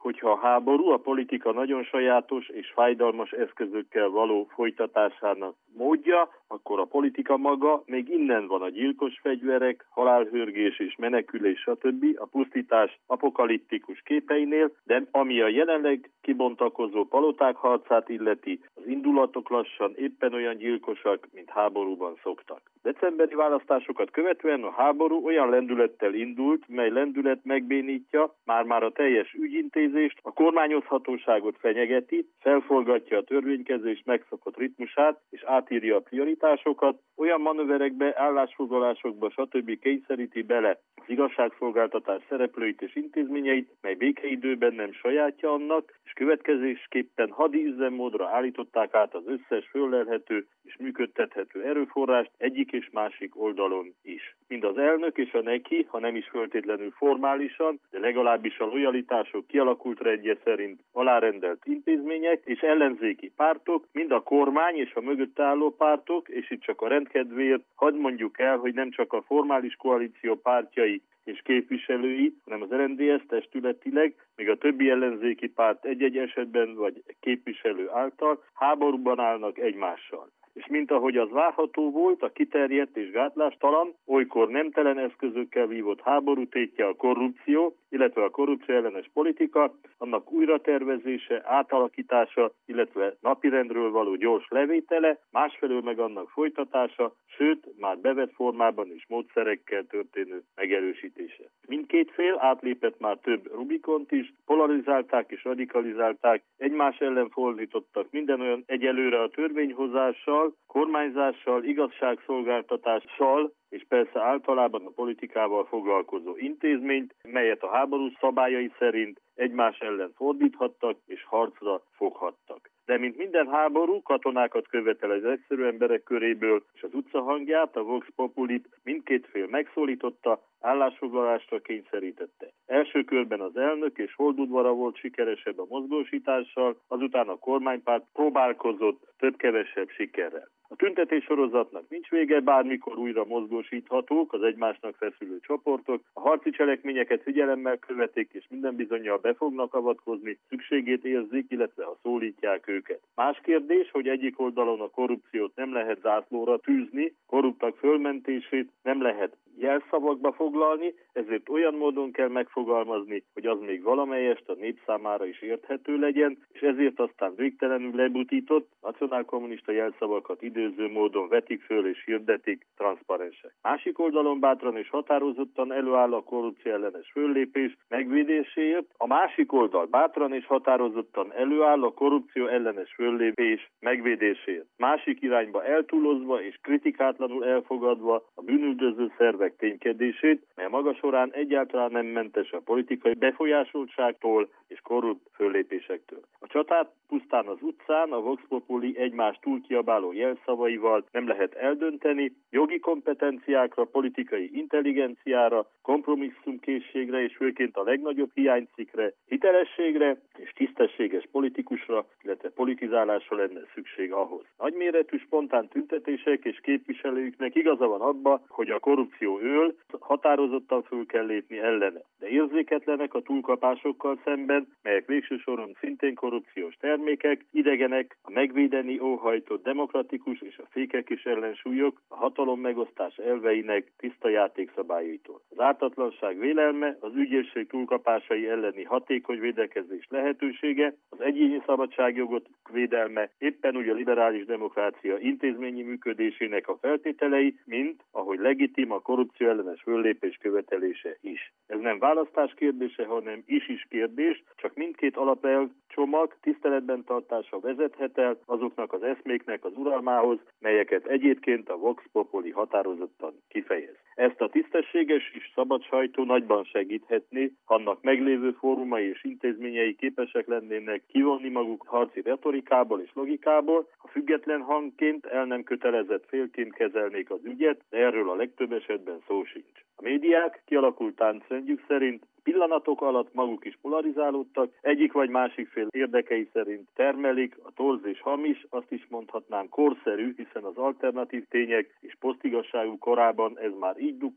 hogyha a háború a politika nagyon sajátos és fájdalmas eszközökkel való folytatásának módja, akkor a politika maga még innen van a gyilkos fegyverek, halálhörgés és menekülés stb. A pusztítás apokaliptikus képeinél, de ami a jelenleg kibontakozó paloták harcát illeti, az indulatok lassan éppen olyan gyilkosak, mint háborúban szoktak. Decemberi választásokat követően a háború olyan lendülettel indult, mely lendület megbénítja már a teljes ügyintézést, a kormányozhatóságot fenyegeti, felforgatja a törvénykezés megszokott ritmusát és átírja a prioritásokat, olyan manőverekbe, állásfoglalásokba stb. Kényszeríti bele az igazságszolgáltatás szereplőit és intézményeit, mely békeidőben nem sajátja annak, és következésképpen hadi üzemmódra állították át az összes föllelhető és működtethető erőforrást egyik és másik oldalon is. Mind az elnök és a neki, ha nem is föltétlenül formálisan, de legalábbis a lojalitások kialakult rendje szerint alárendelt intézmények és ellenzéki pártok, mind a kormány és a mögött álló pártok, és itt csak a rendkedvéért hadd mondjuk el, hogy nem csak a formális koalíció pártjai és képviselői, hanem az RMDSZ testületileg, még a többi ellenzéki párt egy-egy esetben vagy képviselő által háborúban állnak egymással. És mint ahogy az várható volt, a kiterjedt és gátlástalan, olykor nemtelen eszközökkel vívott háború tétje a korrupció, illetve a korrupció ellenes politika, annak újratervezése, átalakítása, illetve napirendről való gyors levétele, másfelől meg annak folytatása, sőt, már bevett formában és módszerekkel történő megerősítése. Mindkét fél átlépett már több Rubikont is, polarizálták és radikalizálták, egymás ellen fordítottak minden olyan egyelőre a törvényhozással, kormányzással, igazságszolgáltatással, és persze általában a politikával foglalkozó intézményt, melyet a háború szabályai szerint egymás ellen fordíthattak és harcra foghattak. De mint minden háború, katonákat követel az egyszerű emberek köréből, és az utca hangját, a Vox Populit mindkét fél megszólította, állásfoglalásra kényszerítette. Első körben az elnök és Holdudvara volt sikeresebb a mozgósítással, azután a kormánypárt próbálkozott több-kevesebb sikerrel. A tüntetés sorozatnak nincs vége, bármikor újra mozgósíthatók az egymásnak feszülő csoportok, a harci cselekményeket figyelemmel követik, és minden bizonnyal be fognak avatkozni, szükségét érzik, illetve ha szólítják őket. Más kérdés, hogy egyik oldalon a korrupciót nem lehet zászlóra tűzni, korruptak fölmentését nem lehet jelszavakba foglalni, ezért olyan módon kell megfogalmazni, hogy az még valamelyest a nép számára is érthető legyen, és ezért aztán végtelenül lebutított nacionálkommunista jelszavakat időző módon vetik föl és hirdetik transzparensek. Másik oldalon bátran és határozottan előáll a korrupció ellenes föllépés megvédéséért, a másik oldal bátran és határozottan előáll a korrupció ellenes föllépés megvédéséért. Másik irányba eltúlozva és kritikátlanul elfogadva a bűnüldöző szervek ténykedését, mely maga során egyáltalán nem mentes a politikai befolyásoltságtól és korrupt föllépésektől. A csatát pusztán az utcán a Vox Populi egymás túlkiabáló jelszavaival nem lehet eldönteni, jogi kompetenciákra, politikai intelligenciára, kompromisszumkészségre és főként a legnagyobb hiánycikkre, hitelességre és tisztességes politikusra, illetve politizálásra lenne szükség ahhoz. Nagyméretű spontán tüntetések és képviselőknek igaza van abba, hogy a korrupció öl, határozottan föl kell lépni ellene. De érzéketlenek a túlkapásokkal szemben, melyek végső soron szintén korrupciós termékek, idegenek a megvédeni óhajtott demokratikus és a fékek és ellensúlyok a hatalom megosztás elveinek tiszta játékszabályaitól. Az ártatlanság vélelme, az ügyészség túlkapásai elleni hatékony védekezés lehetősége, az egyéni szabadságjogot védelme, éppen úgy a liberális demokrácia intézményi működésének a feltételei, mint ahogy legitim a korrupció ellenes föllépés követelése is. Ez nem választás kérdése, hanem is kérdés, csak mindkét alapelv csomag tiszteletben tartása vezethet el azoknak az eszméknek az uralmához, melyeket egyébként a Vox Populi határozottan kifejez. Ezt a tisztességes és szabad sajtó nagyban segíthetné, annak meglévő fórumai és intézményei képesek lennének kivonni maguk harci retorikából és logikából, ha független hangként, el nem kötelezett félként kezelnék az ügyet, de erről a legtöbb esetben szó sincs. A médiák kialakult táncrendjük szerint pillanatok alatt maguk is polarizálódtak, egyik vagy másik fél érdekei szerint termelik, a torz és hamis, azt is mondhatnám korszerű, hiszen az alternatív tények és posztigasságú korában ez már így dukál,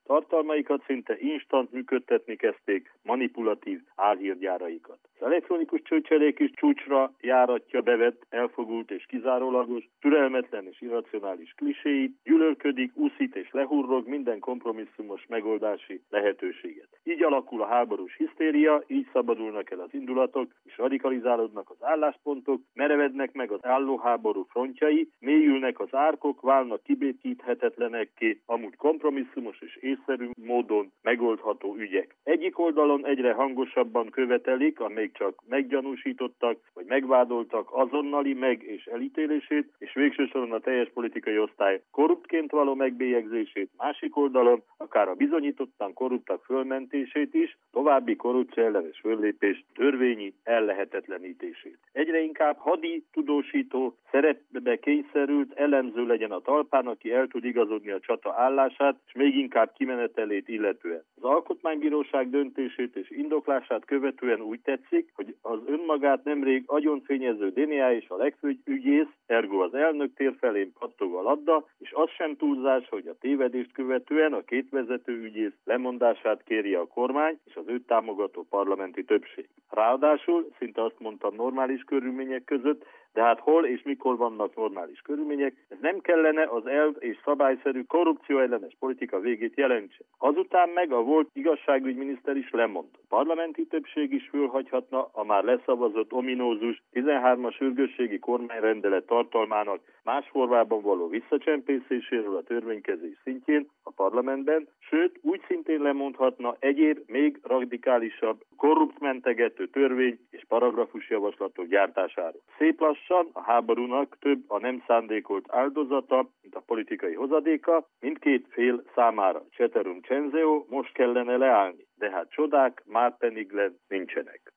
Tartalmaikat szinte instant működtetni kezdték manipulatív álhírgyáraikat. Az elektronikus csőcselék is csúcsra járatja bevett, elfogult és kizárólagos, türelmetlen és irracionális kliséit, gyűlölködik, úszít és lehurrog minden kompromisszumos megoldási lehetőséget. Így alakul a háborús hisztéria, így szabadulnak el az indulatok, és radikalizálódnak az álláspontok, merevednek meg az álló háború frontjai, mélyülnek az árkok, válnak kibékíthetetlenekké, amúgy kompromisszumos és észszerű módon megoldható ügyek. Egyik oldalon egyre hangosabban követelik a még csak meggyanúsítottak vagy megvádoltak azonnali meg- és elítélését, és végső soron a teljes politikai osztály korruptként való megbélyegzését, másik oldalon akár a bizonyítottan korruptak fölmentését is, további korrupció ellenes föllépés törvényi ellehetetlenítését. Egyre inkább hadi tudósító szerepbe kényszerült elemző legyen a talpán, aki el tud igazodni a csata állását, és még inkább kimenetelét illetően. Az Alkotmánybíróság döntését és indoklását követően úgy tetszik, hogy az önmagát nemrég agyonfényező DNA és a legfőbb ügyész, ergo az elnök tér felén pattog a labda, és az sem túlzás, hogy a tévedést követően a két vezető ügyész lemondását kéri a kormány és az őt támogató parlamenti többség. Ráadásul, szinte azt mondtam, normális körülmények között, de hát hol és mikor vannak normális körülmények, ez nem kellene az elv és szabályszerű korrupció ellenes politika végét jelentse. Azután meg a volt igazságügyminiszter is lemond. A parlamenti többség is fölhagyhatna a már leszavazott ominózus 13-as sürgősségi kormányrendelet tartalmának más formában való visszacsempészéséről a törvénykezés szintjén a parlamentben, sőt úgy szintén lemondhatna egyéb még radikálisabb, korrupt mentegető törvény és paragrafus javaslatok gyártásáról. Szép lassan a háborúnak több a nem szándékolt áldozata, mint a politikai hozadéka, mindkét fél számára ceterum censeo most kellene leállni, de hát csodák már peniglen nincsenek.